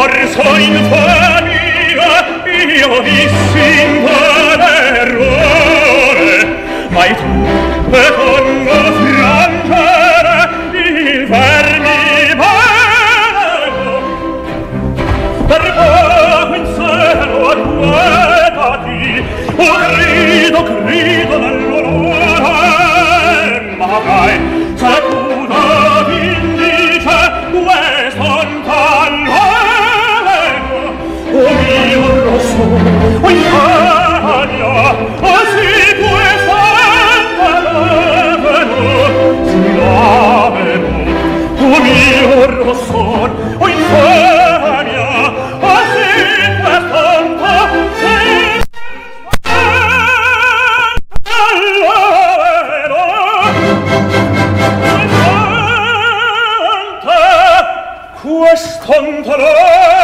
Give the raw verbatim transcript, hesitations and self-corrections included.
corso infamia, io dissi in quale errore, ma tu petando frangere il vermi meno. Per poco in seno acquetati, oh grido, grido dall'olore, ma vai, se tu da vindice questo talento, o mio rosso, o infamia, o si questa talento, si lavero, o mio rosso, o infamia, o si questa talento, quest'ontalento